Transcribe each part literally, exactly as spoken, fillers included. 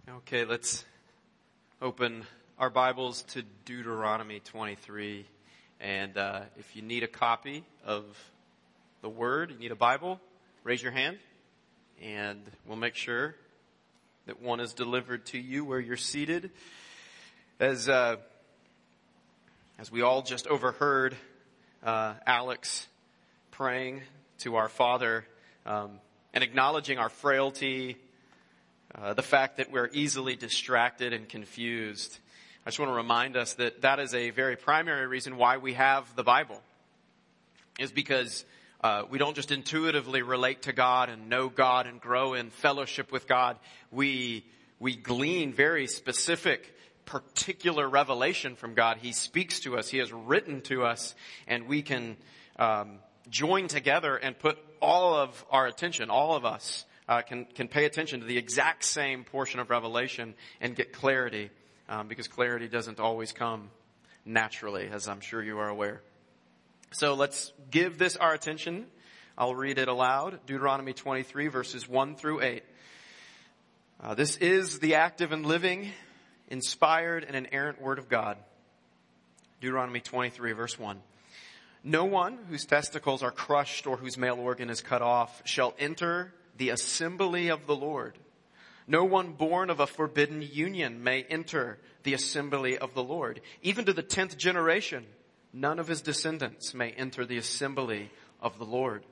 Okay, let's open our Bibles to Deuteronomy twenty-three. And uh, if you need a copy of the Word, you need a Bible, raise your hand. And we'll make sure that one is delivered to you where you're seated. As uh, as we all just overheard uh, Alex praying to our Father um, and acknowledging our frailty, Uh, the fact that we're easily distracted and confused. I just want to remind us that that is a very primary reason why we have the Bible. Is because uh, we don't just intuitively relate to God and know God and grow in fellowship with God. We we glean very specific, particular revelation from God. He speaks to us. He has written to us, and we can um, join together and put all of our attention, all of us, Uh, can, can pay attention to the exact same portion of Revelation and get clarity, um, because clarity doesn't always come naturally, as I'm sure you are aware. So let's give this our attention. I'll read it aloud. Deuteronomy twenty-three, verses one through eight. Uh, this is the active and living, inspired and inerrant word of God. Deuteronomy twenty-three, verse one. No one whose testicles are crushed or whose male organ is cut off shall enter the assembly of the Lord. No one born of a forbidden union may enter the assembly of the Lord. Even to the tenth generation, none of his descendants may enter the assembly of the Lord.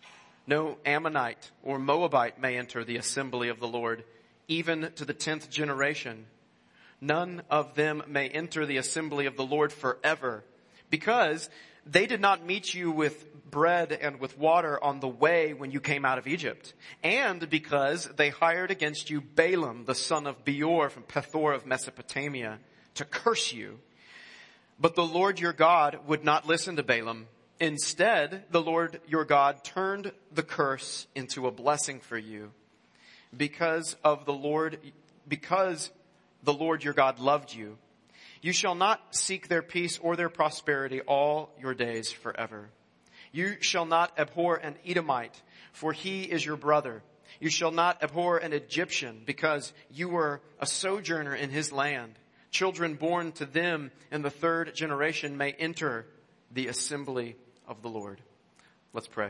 No Ammonite or Moabite may enter the assembly of the Lord. Even to the tenth generation, none of them may enter the assembly of the Lord forever, because they did not meet you with bread and with water on the way when you came out of Egypt, and because they hired against you Balaam, the son of Beor from Pethor of Mesopotamia, to curse you. But the Lord your God would not listen to Balaam. Instead, the Lord your God turned the curse into a blessing for you, because of the Lord, because the Lord your God loved you. You shall not seek their peace or their prosperity all your days forever. You shall not abhor an Edomite, for he is your brother. You shall not abhor an Egyptian, because you were a sojourner in his land. Children born to them in the third generation may enter the assembly of the Lord. Let's pray.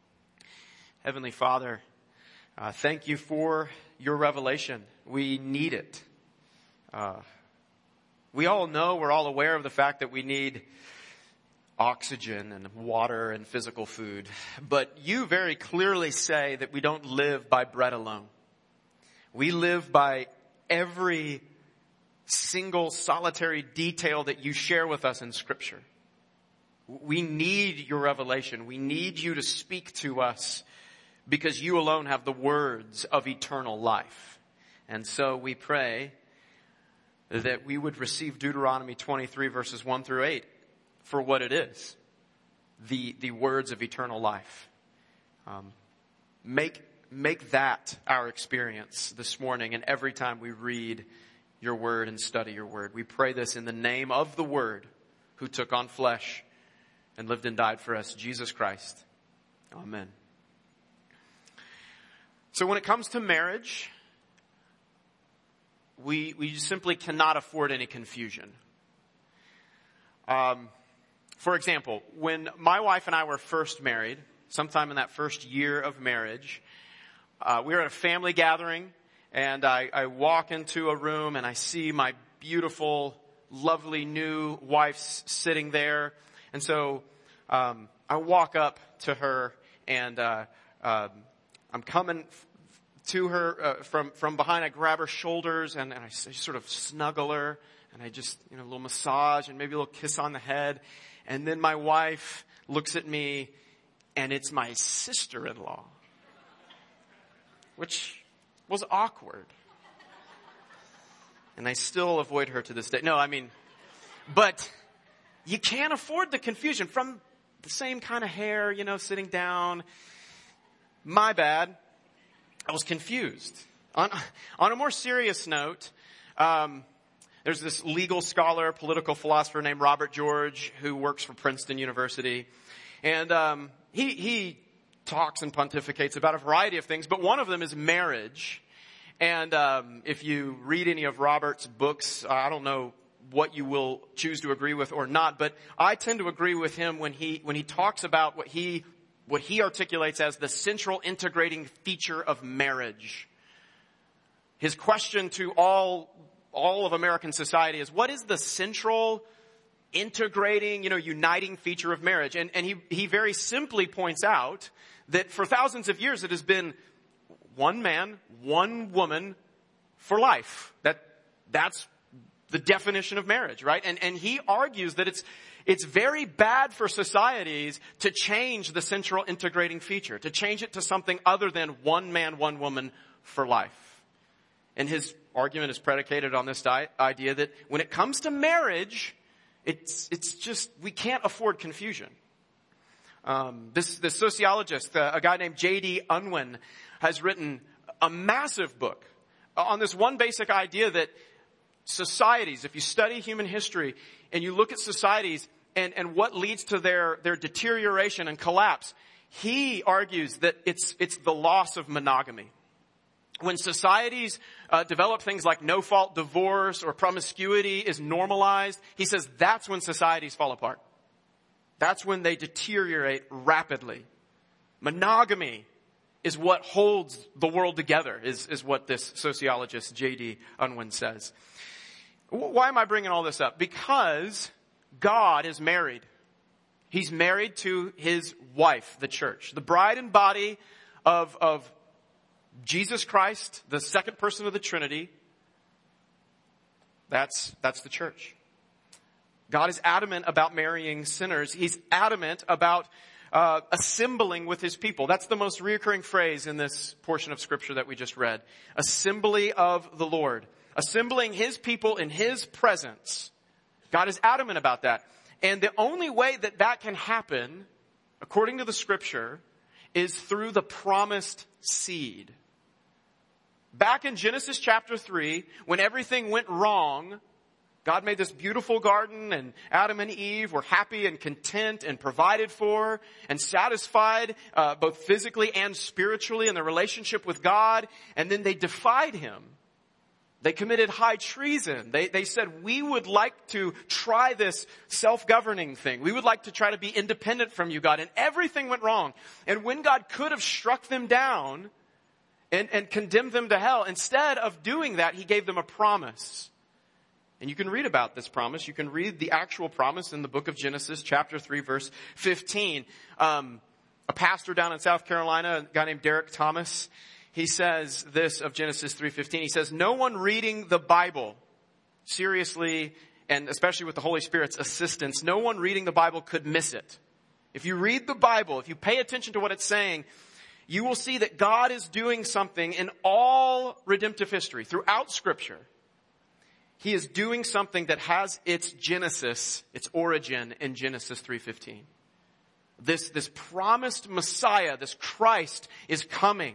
Heavenly Father, uh, thank you for your revelation. We need it. Uh, We all know, we're all aware of the fact that we need oxygen and water and physical food. But you very clearly say that we don't live by bread alone. We live by every single solitary detail that you share with us in Scripture. We need your revelation. We need you to speak to us, because you alone have the words of eternal life. And so we pray that we would receive Deuteronomy twenty-three, verses one through eight for what it is. The, the words of eternal life. Um, make, make that our experience this morning and every time we read your word and study your word. We pray this in the name of the Word who took on flesh and lived and died for us, Jesus Christ. Amen. So when it comes to marriage, We we simply cannot afford any confusion. Um, for example, when my wife and I were first married, sometime in that first year of marriage, uh, we were at a family gathering, and I, I walk into a room and I see my beautiful, lovely new wife sitting there. And so um, I walk up to her, and uh, uh, I'm coming to her uh, from from behind. I grab her shoulders and, and I sort of snuggle her, and I just, you know, a little massage and maybe a little kiss on the head. And then my wife looks at me, and it's my sister-in-law, which was awkward. And I still avoid her to this day. No, I mean, but you can't afford the confusion from the same kind of hair, you know, sitting down. My bad. I was confused. On, on a more serious note, um, there's this legal scholar, political philosopher named Robert George, who works for Princeton University. And um, he, he talks and pontificates about a variety of things, but one of them is marriage. And um, if you read any of Robert's books, I don't know what you will choose to agree with or not, but I tend to agree with him when he when he talks about what he what he articulates as the central integrating feature of marriage. His question to all all of American society is, what is the central integrating, you know, uniting feature of marriage? And and he he very simply points out that for thousands of years it has been one man, one woman for life. That that's the definition of marriage, right? And and he argues that it's it's very bad for societies to change the central integrating feature, to change it to something other than one man, one woman for life. And his argument is predicated on this di- idea that when it comes to marriage, it's it's just, we can't afford confusion. Um, this this sociologist, uh, a guy named J D Unwin, has written a massive book on this one basic idea that societies, if you study human history and you look at societies and, and what leads to their, their deterioration and collapse, he argues that it's, it's the loss of monogamy. When societies uh, develop things like no-fault divorce or promiscuity is normalized, he says that's when societies fall apart. That's when they deteriorate rapidly. Monogamy is what holds the world together, is, is what this sociologist J D Unwin says. Why am I bringing all this up? Because God is married. He's married to his wife, the church. The bride and body of, of Jesus Christ, the second person of the Trinity. That's, that's the church. God is adamant about marrying sinners. He's adamant about uh, assembling with his people. That's the most reoccurring phrase in this portion of scripture that we just read. Assembly of the Lord. Assembling his people in his presence. God is adamant about that. And the only way that that can happen, according to the scripture, is through the promised seed. Back in Genesis chapter three, when everything went wrong, God made this beautiful garden and Adam and Eve were happy and content and provided for and satisfied uh, both physically and spiritually in their relationship with God. And then they defied him. They committed high treason. They, they said, we would like to try this self-governing thing. We would like to try to be independent from you, God. And everything went wrong. And when God could have struck them down and, and condemned them to hell, instead of doing that, he gave them a promise. And you can read about this promise. You can read the actual promise in the book of Genesis, chapter three, verse fifteen. Um, a pastor down in South Carolina, a guy named Derek Thomas, he says this of Genesis three fifteen. He says, no one reading the Bible seriously, and especially with the Holy Spirit's assistance, no one reading the Bible could miss it. If you read the Bible, if you pay attention to what it's saying, you will see that God is doing something in all redemptive history, throughout Scripture. He is doing something that has its genesis, its origin in Genesis three fifteen. This, this promised Messiah, this Christ, is coming.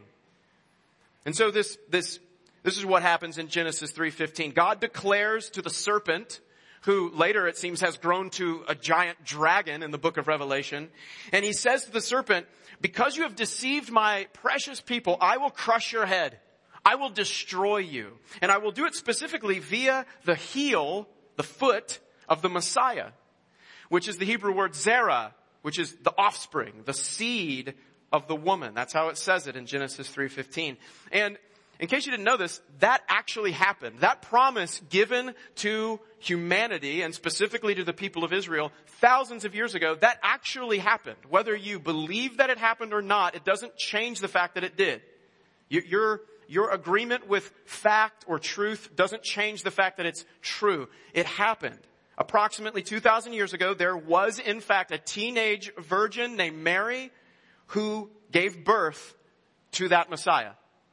And so this, this, this is what happens in Genesis three fifteen. God declares to the serpent, who later it seems has grown to a giant dragon in the book of Revelation. And he says to the serpent, because you have deceived my precious people, I will crush your head. I will destroy you. And I will do it specifically via the heel, the foot of the Messiah, which is the Hebrew word zerah, which is the offspring, the seed of the woman. That's how it says it in Genesis three fifteen. And in case you didn't know this, that actually happened. That promise given to humanity and specifically to the people of Israel thousands of years ago, that actually happened. Whether you believe that it happened or not, it doesn't change the fact that it did. Your, your agreement with fact or truth doesn't change the fact that it's true. It happened. Approximately two thousand years ago, there was in fact a teenage virgin named Mary who gave birth to that Messiah.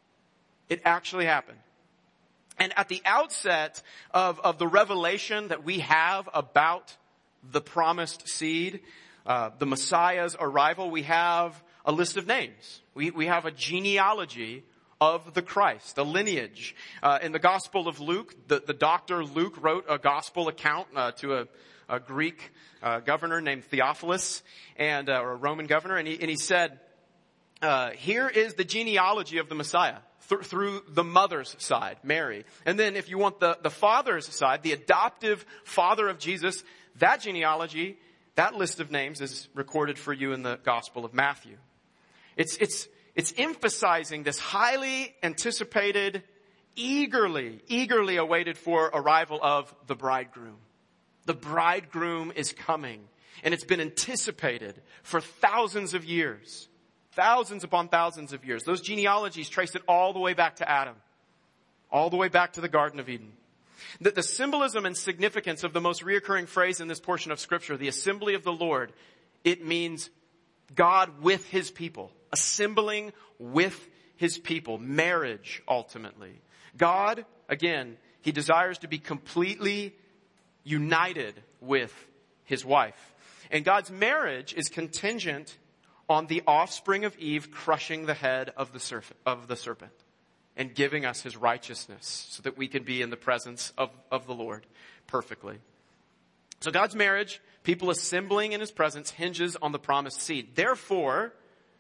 It actually happened. And at the outset of, of the revelation that we have about the promised seed, uh, the Messiah's arrival, we have a list of names. We, we have a genealogy of the Christ, a lineage. Uh, in the Gospel of Luke, the, the doctor Luke wrote a gospel account uh, to a, a Greek uh, governor named Theophilus, and uh, or a Roman governor, and he, and he said, uh, here is the genealogy of the Messiah th- through the mother's side, Mary. And then if you want the, the father's side, the adoptive father of Jesus, that genealogy, that list of names is recorded for you in the Gospel of Matthew. It's, it's, it's emphasizing this highly anticipated, eagerly, eagerly awaited for arrival of the bridegroom. The bridegroom is coming, and it's been anticipated for thousands of years. Thousands upon thousands of years. Those genealogies trace it all the way back to Adam. All the way back to the Garden of Eden. The, the symbolism and significance of the most reoccurring phrase in this portion of Scripture, the assembly of the Lord, it means God with His people. Assembling with His people. Marriage, ultimately. God, again, He desires to be completely united with His wife. And God's marriage is contingent on the offspring of Eve crushing the head of the serpent, of the serpent and giving us His righteousness so that we can be in the presence of, of the Lord perfectly. So God's marriage, people assembling in His presence, hinges on the promised seed. Therefore,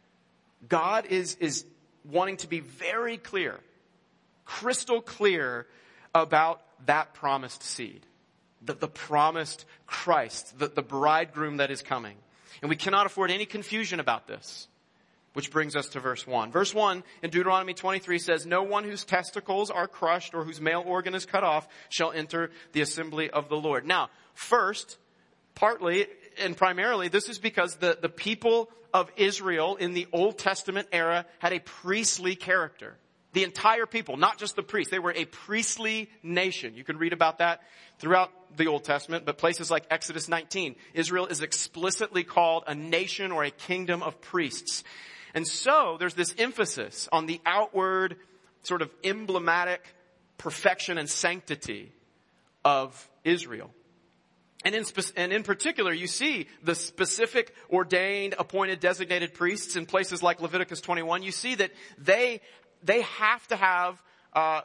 God is, is wanting to be very clear, crystal clear about that promised seed. The, the promised Christ, the, the bridegroom that is coming. And we cannot afford any confusion about this. Which brings us to verse one. Verse one in Deuteronomy twenty-three says, "No one whose testicles are crushed or whose male organ is cut off shall enter the assembly of the Lord." Now, first, partly and primarily, this is because the, the people of Israel in the Old Testament era had a priestly character. The entire people, not just the priests. They were a priestly nation. You can read about that throughout the Old Testament, but places like Exodus nineteen, Israel is explicitly called a nation or a kingdom of priests. And so there's this emphasis on the outward sort of emblematic perfection and sanctity of Israel. And in, spe- and in particular, you see the specific ordained, appointed, designated priests in places like Leviticus twenty-one. You see that they They have to have uh,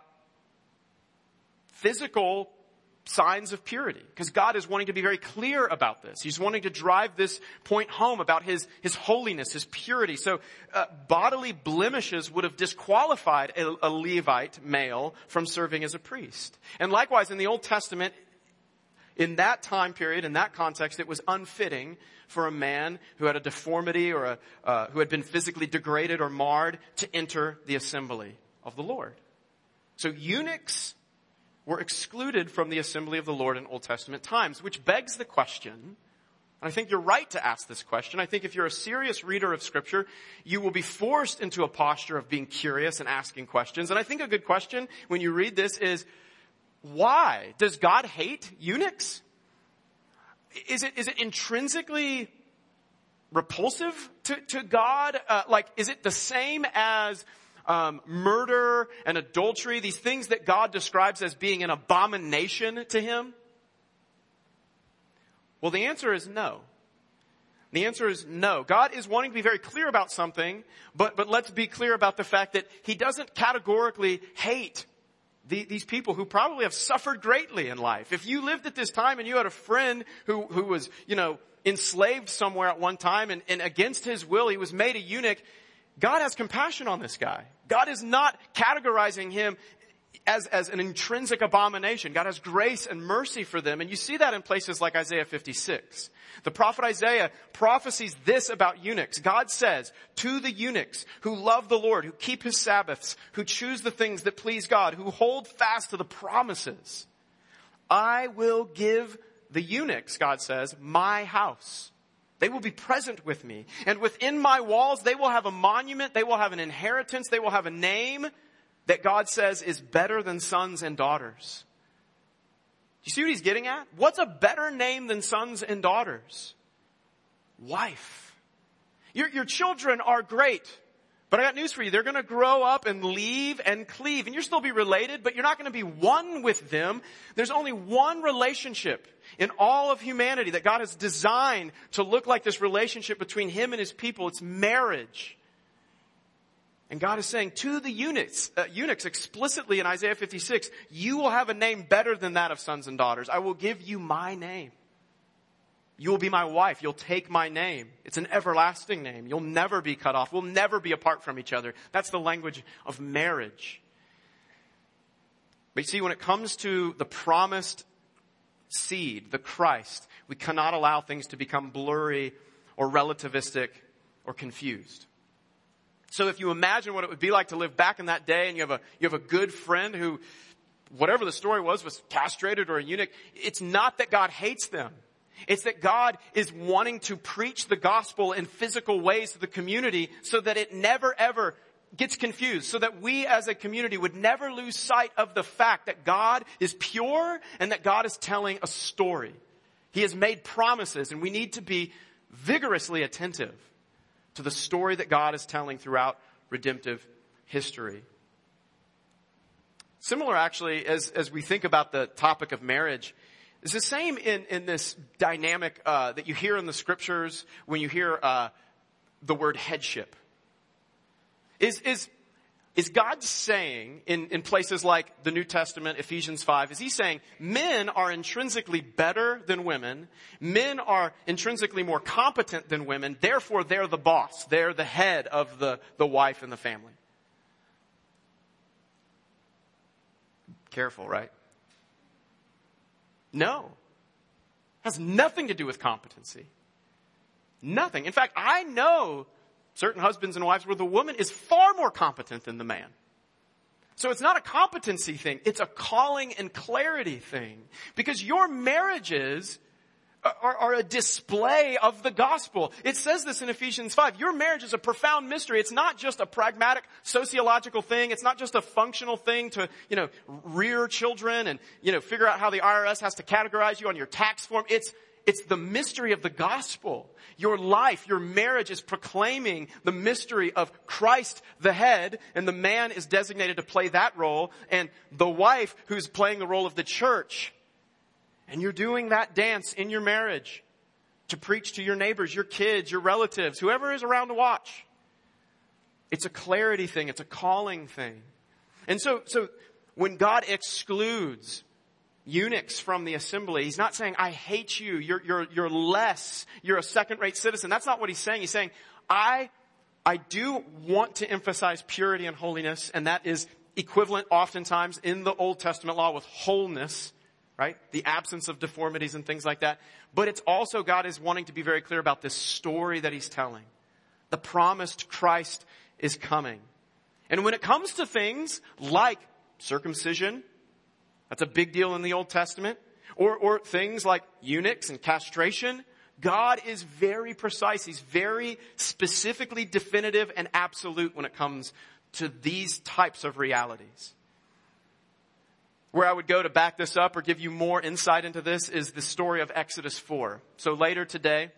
physical signs of purity because God is wanting to be very clear about this. He's wanting to drive this point home about His, His holiness, His purity. So uh, bodily blemishes would have disqualified a, a Levite male from serving as a priest. And likewise, in the Old Testament, in that time period, in that context, it was unfitting for a man who had a deformity or a, uh, who had been physically degraded or marred to enter the assembly of the Lord. So eunuchs were excluded from the assembly of the Lord in Old Testament times, which begs the question, and I think you're right to ask this question. I think if you're a serious reader of Scripture, you will be forced into a posture of being curious and asking questions. And I think a good question when you read this is, why? Does God hate eunuchs? Is it, is it intrinsically repulsive to, to God? Uh, like, is it the same as um, murder and adultery, these things that God describes as being an abomination to Him? Well, the answer is no. The answer is no. God is wanting to be very clear about something, but, but let's be clear about the fact that He doesn't categorically hate The, these people who probably have suffered greatly in life. If you lived at this time and you had a friend who, who was, you know, enslaved somewhere at one time and, and against his will, he was made a eunuch, God has compassion on this guy. God is not categorizing him as, as an intrinsic abomination. God has grace and mercy for them. And you see that in places like Isaiah fifty-six. The prophet Isaiah prophesies this about eunuchs. God says to the eunuchs who love the Lord, who keep His Sabbaths, who choose the things that please God, who hold fast to the promises, I will give the eunuchs, God says, my house. They will be present with me. And within my walls, they will have a monument. They will have an inheritance. They will have a name that God says is better than sons and daughters. Do you see what He's getting at? What's a better name than sons and daughters? Wife. Your, your children are great. But I got news for you. They're going to grow up and leave and cleave. And you'll still be related, but you're not going to be one with them. There's only one relationship in all of humanity that God has designed to look like this relationship between Him and His people. It's marriage. And God is saying to the eunuchs, uh, eunuchs explicitly in Isaiah fifty-six, you will have a name better than that of sons and daughters. I will give you my name. You will be my wife. You'll take my name. It's an everlasting name. You'll never be cut off. We'll never be apart from each other. That's the language of marriage. But you see, when it comes to the promised seed, the Christ, we cannot allow things to become blurry or relativistic or confused. So if you imagine what it would be like to live back in that day, and you have a, you have a good friend who, whatever the story was, was castrated or a eunuch, it's not that God hates them. It's that God is wanting to preach the gospel in physical ways to the community so that it never ever gets confused. So that we as a community would never lose sight of the fact that God is pure and that God is telling a story. He has made promises, and we need to be vigorously attentive to the story that God is telling throughout redemptive history. Similar, actually, as, as we think about the topic of marriage, it's the same in, in this dynamic uh, that you hear in the scriptures when you hear uh, the word headship. Is, is, is God saying in, in places like the New Testament, Ephesians five, is he saying men are intrinsically better than women, men are intrinsically more competent than women, therefore they're the boss, they're the head of the, the wife and the family? Careful, right? No. It has nothing to do with competency. Nothing. In fact, I know certain husbands and wives where the woman is far more competent than the man. So it's not a competency thing. It's a calling and clarity thing. Because your marriages are, are a display of the gospel. It says this in Ephesians five. Your marriage is a profound mystery. It's not just a pragmatic sociological thing. It's not just a functional thing to, you know, rear children and, you know, figure out how the I R S has to categorize you on your tax form. It's, it's the mystery of the gospel. Your life, your marriage is proclaiming the mystery of Christ the head, and the man is designated to play that role, and the wife who's playing the role of the church. And you're doing that dance in your marriage to preach to your neighbors, your kids, your relatives, whoever is around to watch. It's a clarity thing. It's a calling thing. And so, so when God excludes eunuchs from the assembly, he's not saying, I hate you. You're, you're, you're less. You're a second-rate citizen. That's not what he's saying. He's saying, I, I do want to emphasize purity and holiness, and that is equivalent oftentimes in the Old Testament law with wholeness. Right? The absence of deformities and things like that. But it's also God is wanting to be very clear about this story that he's telling. The promised Christ is coming. And when it comes to things like circumcision, that's a big deal in the Old Testament, or, or things like eunuchs and castration, God is very precise. He's very specifically definitive and absolute when it comes to these types of realities. Where I would go to back this up or give you more insight into this is the story of Exodus four. So later today,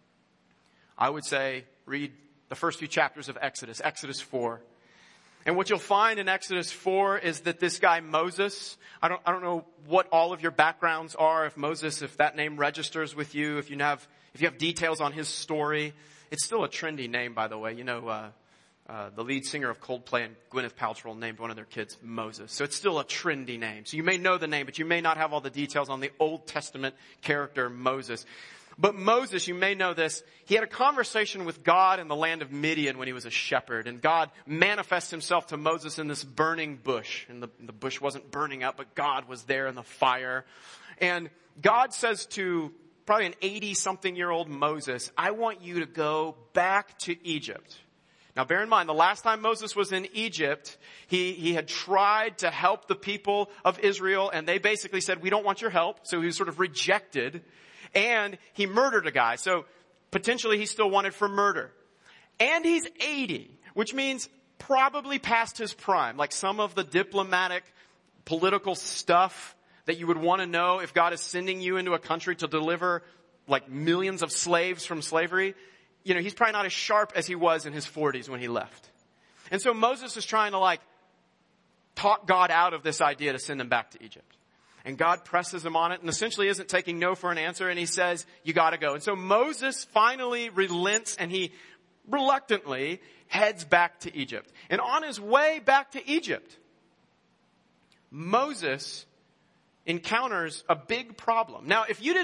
I would say read the first few chapters of Exodus, Exodus four. And what you'll find in Exodus four is that this guy Moses, I don't, I don't know what all of your backgrounds are, if Moses, if that name registers with you, if you have, if you have details on his story. It's still a trendy name, by the way. You know, uh, Uh, the lead singer of Coldplay and Gwyneth Paltrow named one of their kids Moses. So it's still a trendy name. So you may know the name, but you may not have all the details on the Old Testament character Moses. But Moses, you may know this, he had a conversation with God in the land of Midian when he was a shepherd. And God manifests himself to Moses in this burning bush. And the, the bush wasn't burning up, but God was there in the fire. And God says to probably an eighty-something-year-old Moses, I want you to go back to Egypt. Now, bear in mind, the last time Moses was in Egypt, he, he had tried to help the people of Israel, and they basically said, we don't want your help. So he was sort of rejected, and he murdered a guy. So potentially he's still wanted for murder. And he's eighty, which means probably past his prime. Like some of the diplomatic, political stuff that you would want to know if God is sending you into a country to deliver like millions of slaves from slavery. You know, he's probably not as sharp as he was in his forties when he left. And so Moses is trying to like talk God out of this idea to send him back to Egypt. And God presses him on it and essentially isn't taking no for an answer. And he says, you got to go. And so Moses finally relents and he reluctantly heads back to Egypt. And on his way back to Egypt, Moses encounters a big problem. Now, if you didn't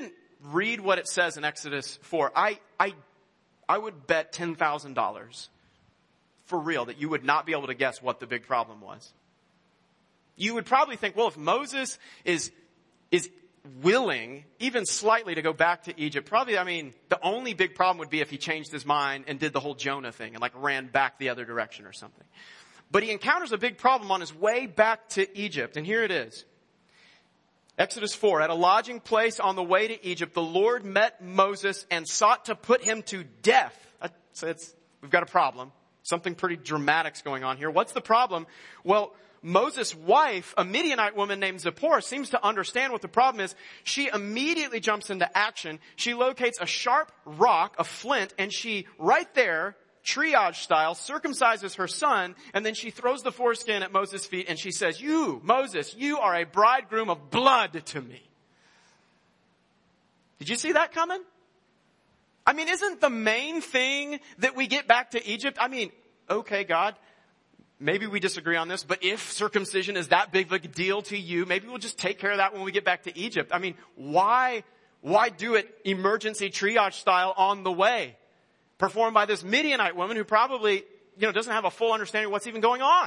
read what it says in Exodus four, I, I, I would bet ten thousand dollars for real that you would not be able to guess what the big problem was. You would probably think, well, if Moses is, is willing, even slightly, to go back to Egypt, probably, I mean, the only big problem would be if he changed his mind and did the whole Jonah thing and like ran back the other direction or something. But he encounters a big problem on his way back to Egypt. And here it is. Exodus four, at a lodging place on the way to Egypt, the Lord met Moses and sought to put him to death. So it's, we've got a problem. Something pretty dramatic's going on here. What's the problem? Well, Moses' wife, a Midianite woman named Zipporah, seems to understand what the problem is. She immediately jumps into action. She locates a sharp rock, a flint, and she, right there, triage style, circumcises her son, and then she throws the foreskin at Moses' feet and she says, you, Moses, you are a bridegroom of blood to me. Did you see that coming? I mean, isn't the main thing that we get back to Egypt? I mean, okay, God, maybe we disagree on this, but if circumcision is that big of a deal to you, maybe we'll just take care of that when we get back to Egypt. I mean, why, why do it emergency triage style on the way? Performed by this Midianite woman who probably, you know, doesn't have a full understanding of what's even going on.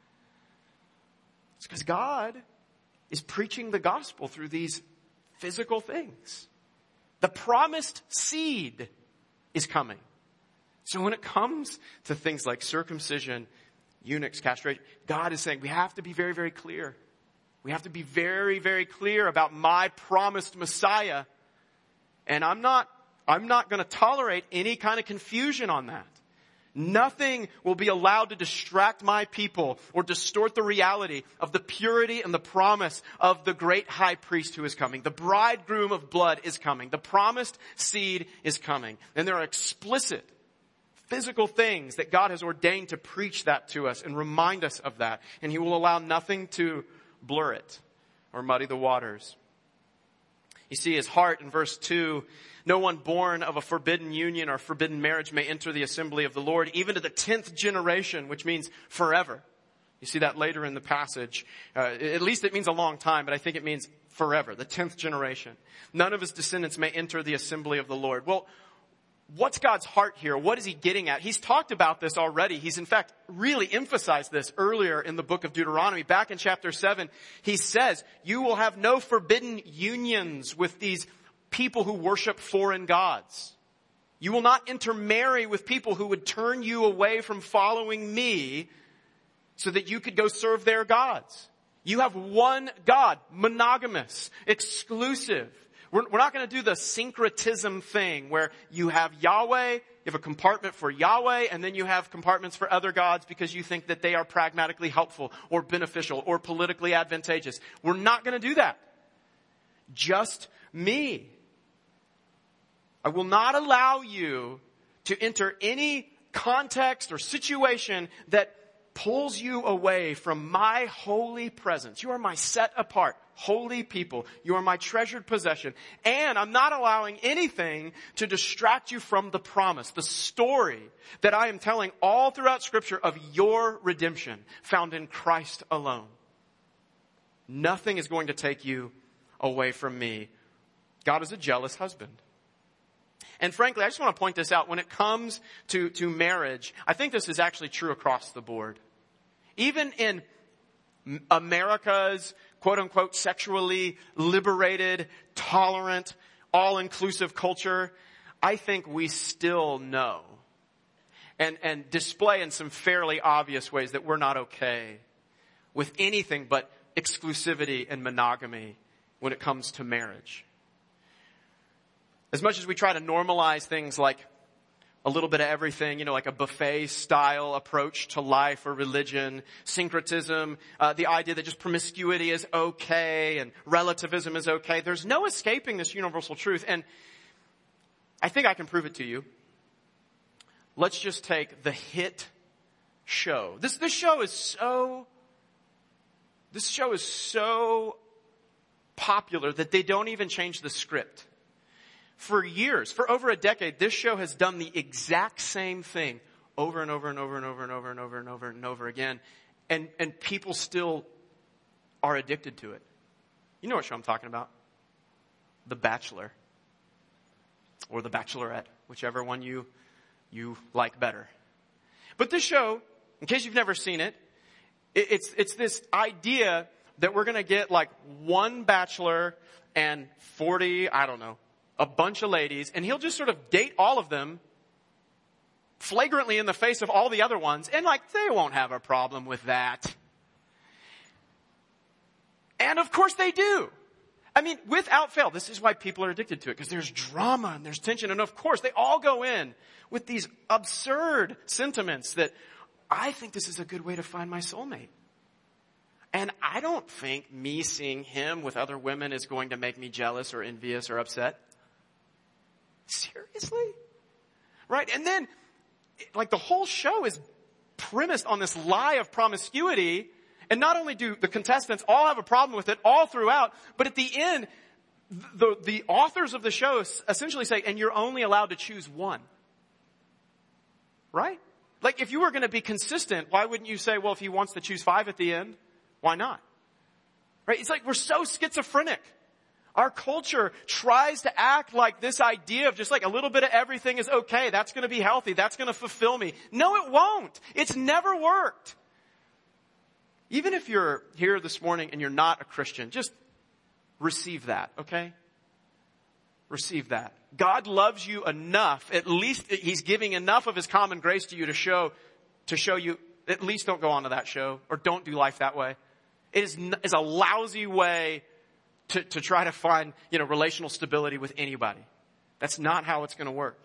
It's because God is preaching the gospel through these physical things. The promised seed is coming. So when it comes to things like circumcision, eunuchs, castration, God is saying we have to be very, very clear. We have to be very, very clear about my promised Messiah. And I'm not I'm not going to tolerate any kind of confusion on that. Nothing will be allowed to distract my people or distort the reality of the purity and the promise of the great high priest who is coming. The bridegroom of blood is coming. The promised seed is coming. And there are explicit physical things that God has ordained to preach that to us and remind us of that. And he will allow nothing to blur it or muddy the waters. You see his heart in verse two. No one born of a forbidden union or forbidden marriage may enter the assembly of the Lord, even to the tenth generation, which means forever. You see that later in the passage. Uh, at least it means a long time, but I think it means forever, the tenth generation. None of his descendants may enter the assembly of the Lord. Well, what's God's heart here? What is he getting at? He's talked about this already. He's in fact really emphasized this earlier in the book of Deuteronomy. Back in chapter seven, he says, you will have no forbidden unions with these people who worship foreign gods. You will not intermarry with people who would turn you away from following me so that you could go serve their gods. You have one God, monogamous, exclusive. We're, we're not going to do the syncretism thing where you have Yahweh, you have a compartment for Yahweh, and then you have compartments for other gods because you think that they are pragmatically helpful or beneficial or politically advantageous. We're not going to do that. Just me. I will not allow you to enter any context or situation that pulls you away from my holy presence. You are my set apart, holy people. You are my treasured possession. And I'm not allowing anything to distract you from the promise, the story that I am telling all throughout Scripture of your redemption found in Christ alone. Nothing is going to take you away from me. God is a jealous husband. And frankly, I just want to point this out. When it comes to, to marriage, I think this is actually true across the board. Even in America's quote unquote sexually liberated, tolerant, all-inclusive culture, I think we still know and, and display in some fairly obvious ways that we're not okay with anything but exclusivity and monogamy when it comes to marriage. As much as we try to normalize things like a little bit of everything, you know, like a buffet style approach to life or religion, syncretism, uh, the idea that just promiscuity is okay and relativism is okay. There's no escaping this universal truth. And I think I can prove it to you. Let's just take the hit show. This, this show is so, this show is so popular that they don't even change the script. For years, for over a decade, this show has done the exact same thing over and over and over and over and over and over and over and over again. And, and people still are addicted to it. You know what show I'm talking about? The Bachelor. or The Bachelorette, whichever one you, you like better. But this show, in case you've never seen it, it it's, it's this idea that we're going to get like one bachelor and forty, I don't know, a bunch of ladies, and he'll just sort of date all of them flagrantly in the face of all the other ones, and like they won't have a problem with that. And of course they do. I mean, without fail, this is why people are addicted to it, because there's drama and there's tension, and of course they all go in with these absurd sentiments that I think this is a good way to find my soulmate. And I don't think me seeing him with other women is going to make me jealous or envious or upset. Seriously? Right? And then, like, the whole show is premised on this lie of promiscuity. And not only do the contestants all have a problem with it all throughout, but at the end, the, the authors of the show essentially say, and you're only allowed to choose one. Right? Like, if you were going to be consistent, why wouldn't you say, well, if he wants to choose five at the end, why not? Right? It's like we're so schizophrenic. Our culture tries to act like this idea of just like a little bit of everything is okay. That's going to be healthy. That's going to fulfill me. No, it won't. It's never worked. Even if you're here this morning and you're not a Christian, just receive that, okay? Receive that. God loves you enough. At least he's giving enough of his common grace to you to show, to show you, at least don't go on to that show or don't do life that way. It is, is a lousy way to, to try to find, you know, relational stability with anybody. That's not how it's going to work.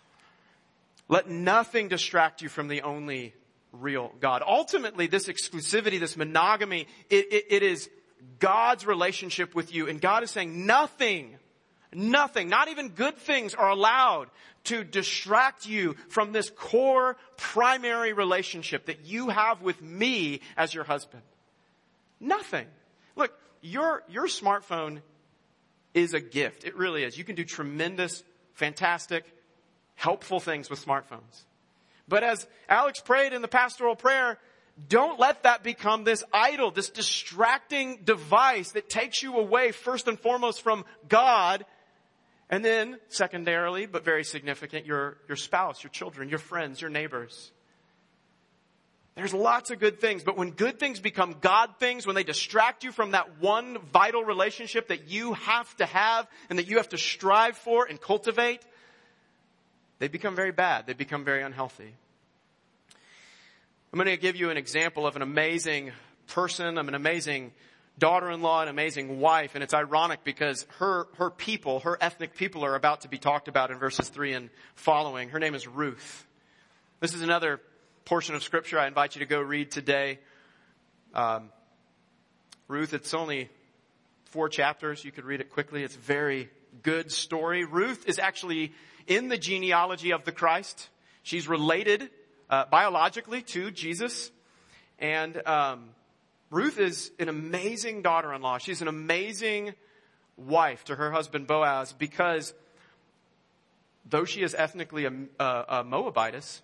Let nothing distract you from the only real God. Ultimately, this exclusivity, this monogamy, it, it, it is God's relationship with you. And God is saying nothing, nothing, not even good things are allowed to distract you from this core primary relationship that you have with me as your husband. Nothing. Look, your, your smartphone is a gift. It really is. You can do tremendous, fantastic, helpful things with smartphones. But as Alex prayed in the pastoral prayer, don't let that become this idol, this distracting device that takes you away first and foremost from God. And then secondarily, but very significant, your, your spouse, your children, your friends, your neighbors. There's lots of good things, but when good things become God things, when they distract you from that one vital relationship that you have to have and that you have to strive for and cultivate, they become very bad. They become very unhealthy. I'm going to give you an example of an amazing person. I'm an amazing daughter-in-law, an amazing wife. And it's ironic because her, her people, her ethnic people are about to be talked about in verses three and following. Her name is Ruth. This is another portion of scripture I invite you to go read today. Um, Ruth, it's only four chapters. You could read it quickly. It's a very good story. Ruth is actually in the genealogy of the Christ. She's related uh, biologically to Jesus. And um, Ruth is an amazing daughter-in-law. She's an amazing wife to her husband Boaz because though she is ethnically a, a, a Moabitess,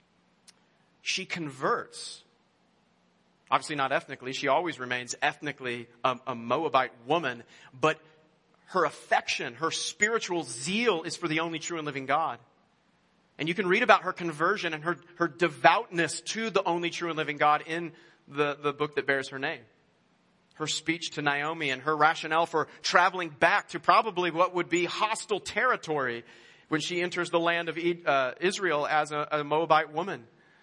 she converts. Obviously not ethnically. She always remains ethnically a, a Moabite woman. But her affection, her spiritual zeal is for the only true and living God. And you can read about her conversion and her, her devoutness to the only true and living God in the, the book that bears her name. Her speech to Naomi and her rationale for traveling back to probably what would be hostile territory when she enters the land of uh, Israel as a, a Moabite woman.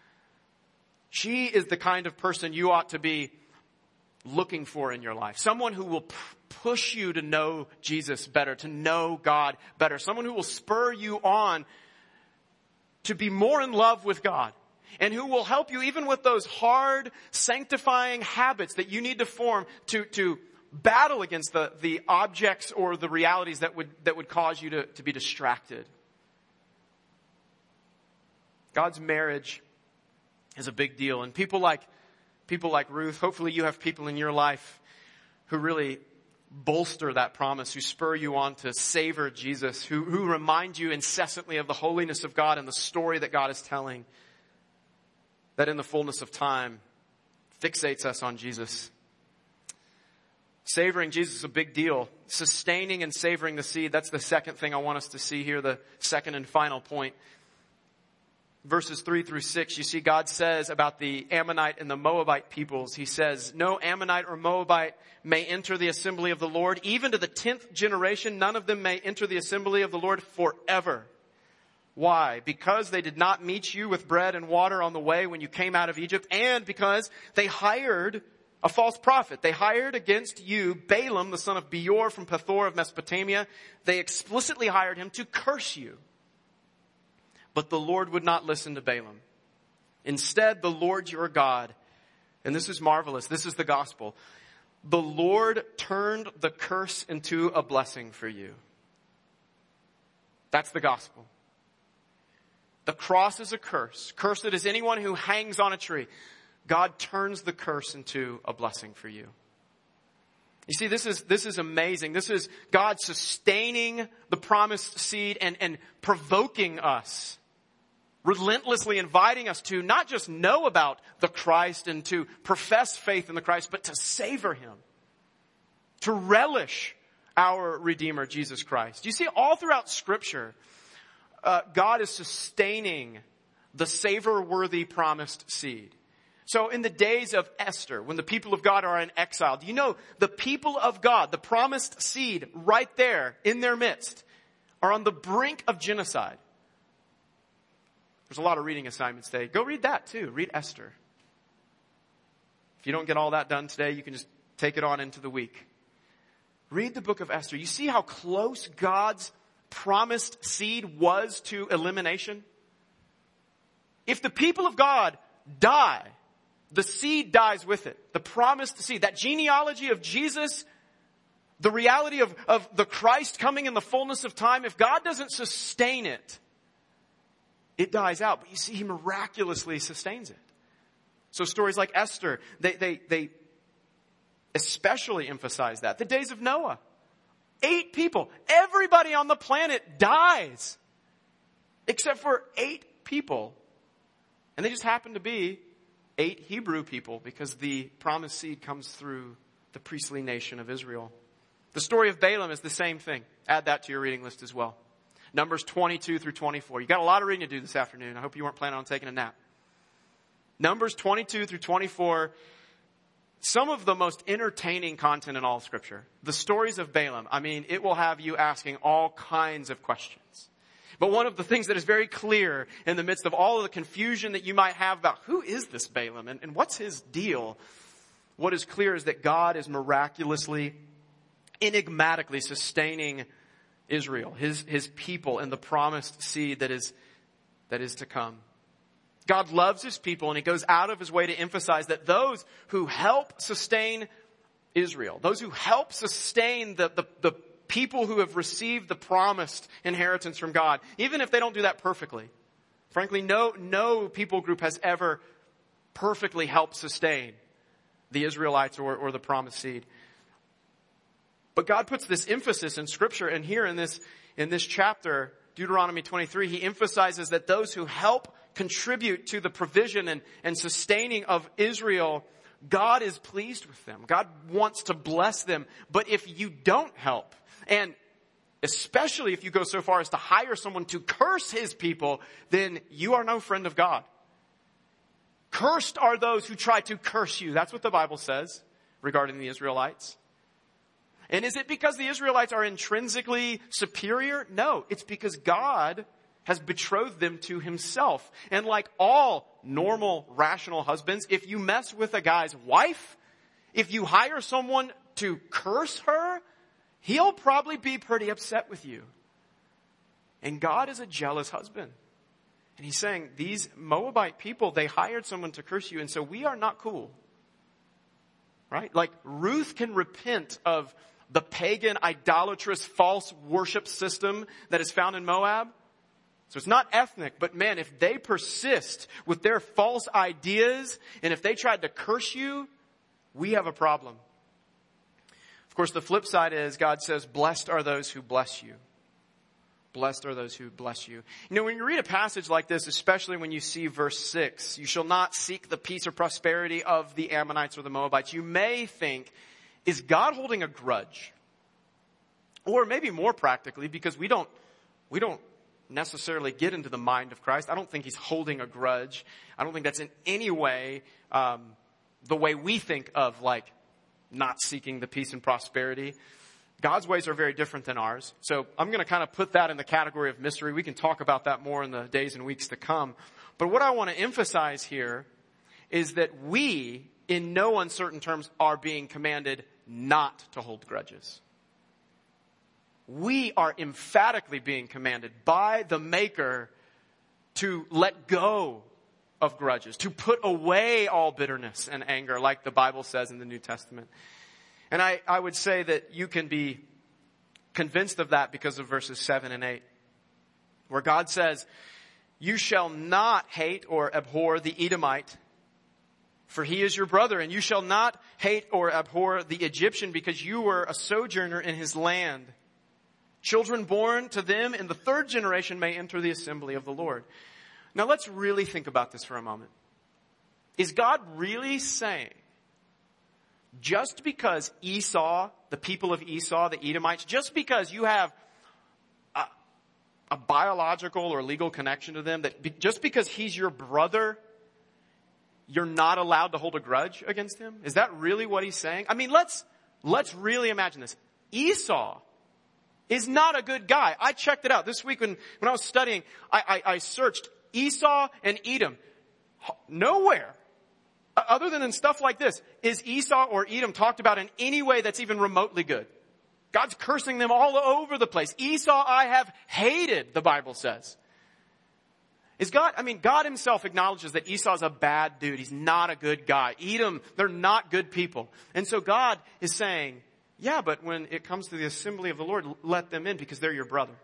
She is the kind of person you ought to be looking for in your life. Someone who will p- push you to know Jesus better, to know God better. Someone who will spur you on to be more in love with God. And who will help you even with those hard, sanctifying habits that you need to form to, to battle against the, the objects or the realities that would, that would cause you to, to be distracted. God's marriage is a big deal. And people like, people like Ruth, hopefully you have people in your life who really bolster that promise, who spur you on to savor Jesus, who, who remind you incessantly of the holiness of God and the story that God is telling, that in the fullness of time fixates us on Jesus. Savoring Jesus is a big deal. Sustaining and savoring the seed, that's the second thing I want us to see here, the second and final point. Verses three through six, you see God says about the Ammonite and the Moabite peoples, he says, no Ammonite or Moabite may enter the assembly of the Lord. Even to the tenth generation, none of them may enter the assembly of the Lord forever. Why? Because they did not meet you with bread and water on the way when you came out of Egypt, and because they hired a false prophet. They hired against you Balaam, the son of Beor from Pethor of Mesopotamia. They explicitly hired him to curse you. But the Lord would not listen to Balaam. Instead, the Lord your God, and this is marvelous, this is the gospel, the Lord turned the curse into a blessing for you. That's the gospel. The cross is a curse. Cursed is anyone who hangs on a tree. God turns the curse into a blessing for you. You see, this is, this is amazing. This is God sustaining the promised seed and, and provoking us, relentlessly inviting us to not just know about the Christ and to profess faith in the Christ, but to savor him, to relish our Redeemer, Jesus Christ. You see, all throughout Scripture, uh, God is sustaining the savor-worthy promised seed. So in the days of Esther, when the people of God are in exile, do you know the people of God, the promised seed right there in their midst, are on the brink of genocide? There's a lot of reading assignments today. Go read that too. Read Esther. If you don't get all that done today, you can just take it on into the week. Read the book of Esther. You see how close God's promised seed was to elimination? If the people of God die, the seed dies with it. The promised seed, that genealogy of Jesus, the reality of, of the Christ coming in the fullness of time, if God doesn't sustain it, it dies out. But you see, he miraculously sustains it. So stories like Esther, they, they, they especially emphasize that. The days of Noah, eight people, everybody on the planet dies, except for eight people. And they just happen to be eight Hebrew people because the promised seed comes through the priestly nation of Israel. The story of Balaam is the same thing. Add that to your reading list as well. Numbers twenty-two through twenty-four. You got a lot of reading to do this afternoon. I hope you weren't planning on taking a nap. Numbers twenty-two through twenty-four. Some of the most entertaining content in all of Scripture. The stories of Balaam. I mean, it will have you asking all kinds of questions. But one of the things that is very clear in the midst of all of the confusion that you might have about who is this Balaam and, and what's his deal, what is clear is that God is miraculously, enigmatically sustaining Israel, his, his people, and the promised seed that is, that is to come. God loves his people, and he goes out of his way to emphasize that those who help sustain Israel, those who help sustain the, the, the people who have received the promised inheritance from God, even if they don't do that perfectly. Frankly, no, no people group has ever perfectly helped sustain the Israelites or, or the promised seed. But God puts this emphasis in Scripture, and here in this, in this chapter, Deuteronomy twenty-three, he emphasizes that those who help contribute to the provision and, and sustaining of Israel, God is pleased with them. God wants to bless them. But if you don't help, and especially if you go so far as to hire someone to curse his people, then you are no friend of God. Cursed are those who try to curse you. That's what the Bible says regarding the Israelites. And is it because the Israelites are intrinsically superior? No, it's because God has betrothed them to himself. And like all normal, rational husbands, if you mess with a guy's wife, if you hire someone to curse her, he'll probably be pretty upset with you. And God is a jealous husband. And he's saying, these Moabite people, they hired someone to curse you, and so we are not cool. Right? Like Ruth can repent of the pagan, idolatrous, false worship system that is found in Moab. So it's not ethnic, but man, if they persist with their false ideas, and if they tried to curse you, we have a problem. Of course, the flip side is God says, blessed are those who bless you. Blessed are those who bless you. You know, when you read a passage like this, especially when you see verse six, you shall not seek the peace or prosperity of the Ammonites or the Moabites. You may think is God holding a grudge? Or maybe more practically, because we don't, we don't necessarily get into the mind of Christ. I don't think he's holding a grudge. I don't think that's in any way um, the way we think of like not seeking the peace and prosperity. God's ways are very different than ours. So I'm going to kind of put that in the category of mystery. We can talk about that more in the days and weeks to come. But what I want to emphasize here is that we, in no uncertain terms, are being commanded not to hold grudges. We are emphatically being commanded by the Maker to let go of grudges, to put away all bitterness and anger, like the Bible says in the New Testament. And I, I would say that you can be convinced of that because of verses seven and eight, where God says, you shall not hate or abhor the Edomite, for he is your brother, and you shall not hate or abhor the Egyptian, because you were a sojourner in his land. Children born to them in the third generation may enter the assembly of the Lord. Now let's really think about this for a moment. Is God really saying, just because Esau, the people of Esau, the Edomites, just because you have a, a biological or legal connection to them, that be, just because he's your brother, you're not allowed to hold a grudge against him? Is that really what he's saying? I mean, let's, let's really imagine this. Esau is not a good guy. I checked it out this week when, when I was studying. I, I, I searched Esau and Edom. Nowhere, other than in stuff like this, is Esau or Edom talked about in any way that's even remotely good. God's cursing them all over the place. Esau I have hated, the Bible says. Is God, I mean, God himself acknowledges that Esau's a bad dude. He's not a good guy. Edom, they're not good people. And so God is saying, yeah, but when it comes to the assembly of the Lord, let them in because they're your brother.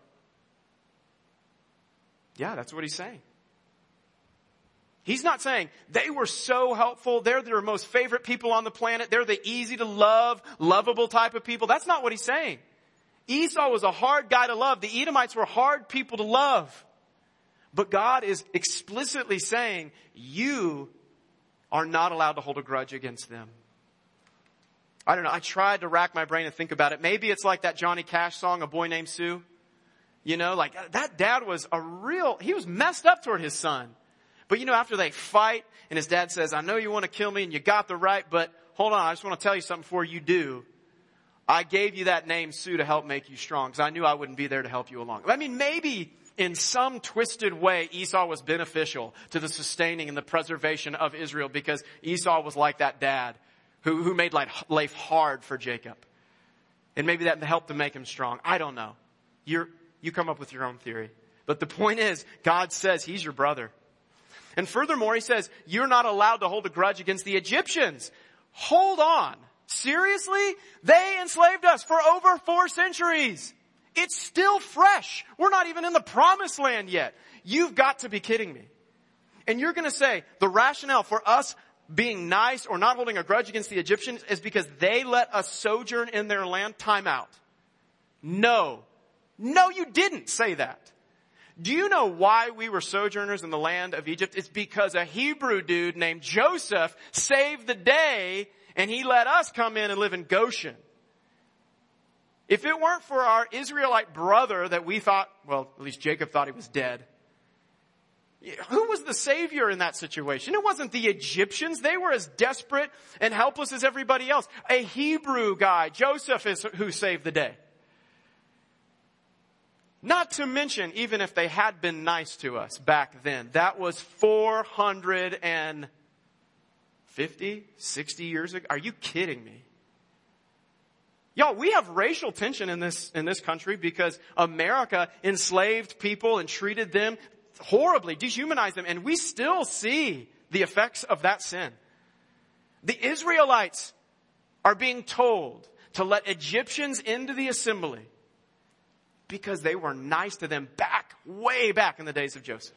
Yeah, that's what he's saying. He's not saying they were so helpful. They're their most favorite people on the planet. They're the easy to love, lovable type of people. That's not what he's saying. Esau was a hard guy to love. The Edomites were hard people to love. But God is explicitly saying, you are not allowed to hold a grudge against them. I don't know. I tried to rack my brain and think about it. Maybe it's like that Johnny Cash song, A Boy Named Sue. You know, like that dad was a real, he was messed up toward his son. But you know, after they fight and his dad says, I know you want to kill me and you got the right, but hold on, I just want to tell you something before you do. I gave you that name Sue to help make you strong because I knew I wouldn't be there to help you along. I mean, maybe in some twisted way, Esau was beneficial to the sustaining and the preservation of Israel because Esau was like that dad who, who made life hard for Jacob. And maybe that helped to make him strong. I don't know. You're, you come up with your own theory. But the point is, God says he's your brother. And furthermore, he says, you're not allowed to hold a grudge against the Egyptians. Hold on. Seriously? They enslaved us for over four centuries. It's still fresh. We're not even in the promised land yet. You've got to be kidding me. And you're going to say the rationale for us being nice or not holding a grudge against the Egyptians is because they let us sojourn in their land? Time out. No. No, you didn't say that. Do you know why we were sojourners in the land of Egypt? It's because a Hebrew dude named Joseph saved the day and he let us come in and live in Goshen. If it weren't for our Israelite brother that we thought, well, at least Jacob thought he was dead. Who was the savior in that situation? It wasn't the Egyptians. They were as desperate and helpless as everybody else. A Hebrew guy, Joseph, is who saved the day. Not to mention, even if they had been nice to us back then, that was four hundred fifty, sixty years ago. Are you kidding me? Y'all, we have racial tension in this, in this country because America enslaved people and treated them horribly, dehumanized them, and we still see the effects of that sin. The Israelites are being told to let Egyptians into the assembly because they were nice to them back, way back in the days of Joseph.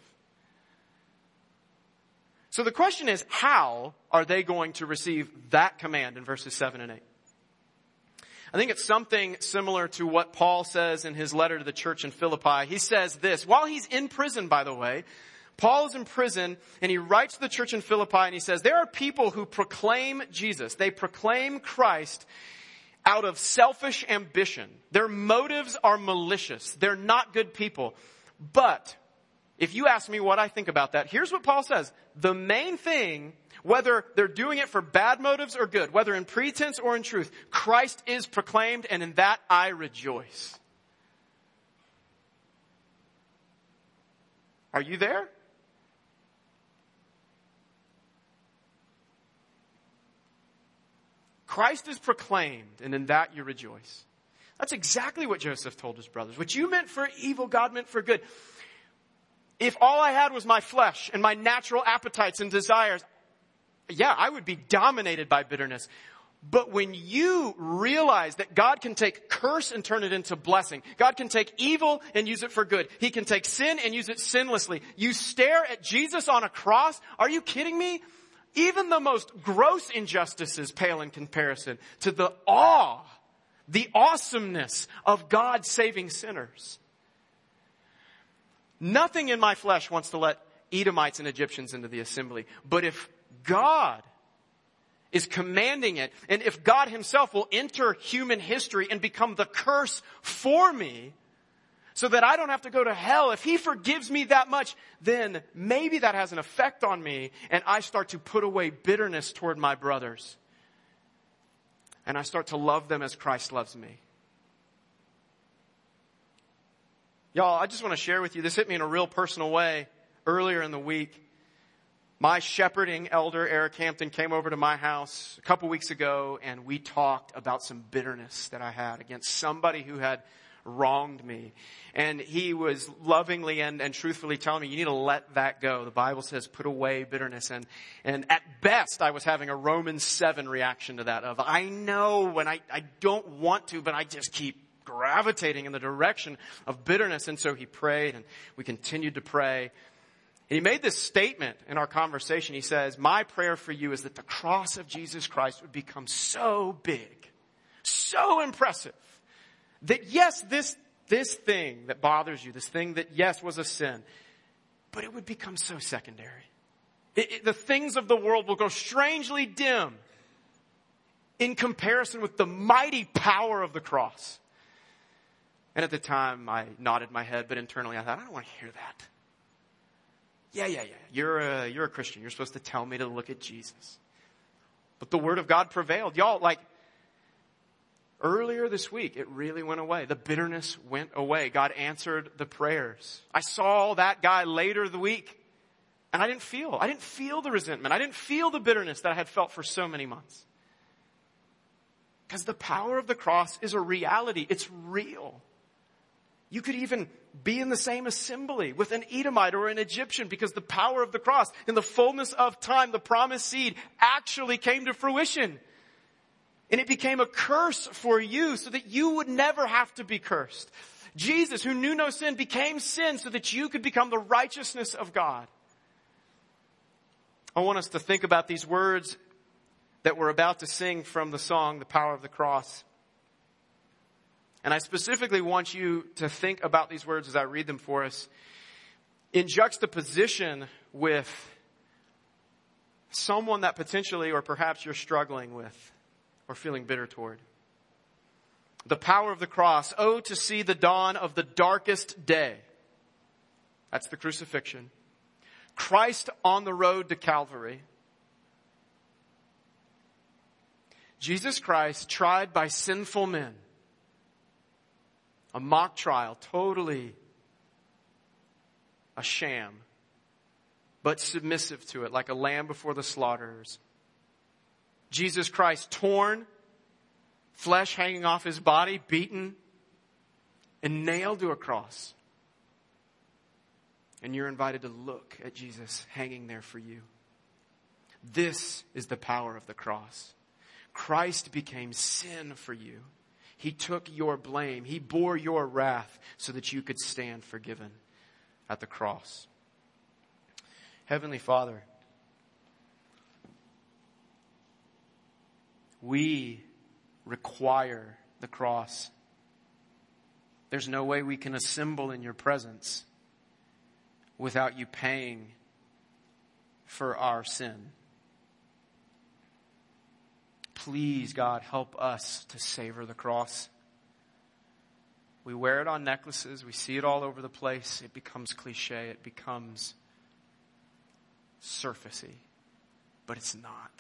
So the question is, how are they going to receive that command in verses seven and eight? I think it's something similar to what Paul says in his letter to the church in Philippi. He says this, while he's in prison, by the way, Paul is in prison and he writes to the church in Philippi and he says, there are people who proclaim Jesus. They proclaim Christ out of selfish ambition. Their motives are malicious. They're not good people. But if you ask me what I think about that, here's what Paul says. The main thing, whether they're doing it for bad motives or good, whether in pretense or in truth, Christ is proclaimed, and in that I rejoice. Are you there? Christ is proclaimed, and in that you rejoice. That's exactly what Joseph told his brothers. What you meant for evil, God meant for good. If all I had was my flesh and my natural appetites and desires, yeah, I would be dominated by bitterness. But when you realize that God can take curse and turn it into blessing, God can take evil and use it for good, He can take sin and use it sinlessly. You stare at Jesus on a cross. Are you kidding me? Even the most gross injustices pale in comparison to the awe, the awesomeness of God saving sinners. Nothing in my flesh wants to let Edomites and Egyptians into the assembly. But if God is commanding it, and if God Himself will enter human history and become the curse for me, so that I don't have to go to hell, if He forgives me that much, then maybe that has an effect on me, and I start to put away bitterness toward my brothers. And I start to love them as Christ loves me. Y'all, I just want to share with you, this hit me in a real personal way earlier in the week. My shepherding elder, Eric Hampton, came over to my house a couple weeks ago, and we talked about some bitterness that I had against somebody who had wronged me. And he was lovingly and, and truthfully telling me, you need to let that go. The Bible says put away bitterness. And, and at best, I was having a Romans seven reaction to that of, I know and I, I don't want to, but I just keep gravitating in the direction of bitterness. And so he prayed, and we continued to pray. And he made this statement in our conversation. He says, my prayer for you is that the cross of Jesus Christ would become so big, so impressive, that yes, this, this thing that bothers you, this thing that yes was a sin, but it would become so secondary. It, it, the things of the world will go strangely dim in comparison with the mighty power of the cross. And at the time I nodded my head, but internally I thought, I don't want to hear that. Yeah, yeah, yeah. You're a, you're a Christian. You're supposed to tell me to look at Jesus. But the Word of God prevailed. Y'all, like, earlier this week, it really went away. The bitterness went away. God answered the prayers. I saw that guy later the week, and I didn't feel, I didn't feel the resentment. I didn't feel the bitterness that I had felt for so many months. Because the power of the cross is a reality. It's real. You could even be in the same assembly with an Edomite or an Egyptian, because the power of the cross, in the fullness of time, the promised seed actually came to fruition. And it became a curse for you so that you would never have to be cursed. Jesus, who knew no sin, became sin so that you could become the righteousness of God. I want us to think about these words that we're about to sing from the song, The Power of the Cross. And I specifically want you to think about these words as I read them for us in juxtaposition with someone that potentially or perhaps you're struggling with or feeling bitter toward. The power of the cross. Oh, to see the dawn of the darkest day. That's the crucifixion. Christ on the road to Calvary. Jesus Christ tried by sinful men. A mock trial, totally a sham, but submissive to it, like a lamb before the slaughterers. Jesus Christ torn, flesh hanging off his body, beaten, and nailed to a cross. And you're invited to look at Jesus hanging there for you. This is the power of the cross. Christ became sin for you. He took your blame. He bore your wrath so that you could stand forgiven at the cross. Heavenly Father, we require the cross. There's no way we can assemble in your presence without you paying for our sin. please, God, help us to savor the cross. We wear it on necklaces. We see it all over the place. It becomes cliche. It becomes surfacey. But it's not.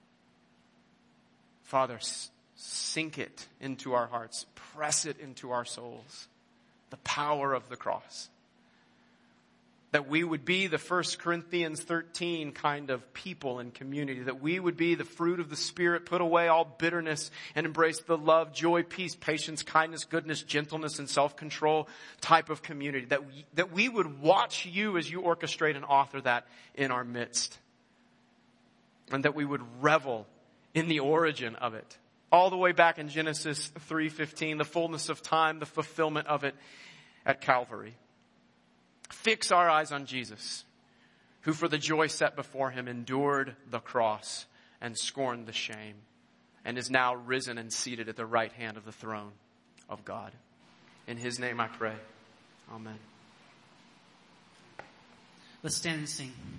Father, sink it into our hearts. Press it into our souls. The power of the cross. That we would be the First Corinthians thirteen kind of people and community. That we would be the fruit of the Spirit, put away all bitterness and embrace the love, joy, peace, patience, kindness, goodness, gentleness, and self-control type of community. That we, that we would watch you as you orchestrate and author that in our midst. And that we would revel in the origin of it. All the way back in Genesis three fifteen, the fullness of time, the fulfillment of it at Calvary. Fix our eyes on Jesus, who for the joy set before him endured the cross and scorned the shame, and is now risen and seated at the right hand of the throne of God. In his name I pray. Amen. Let's stand and sing.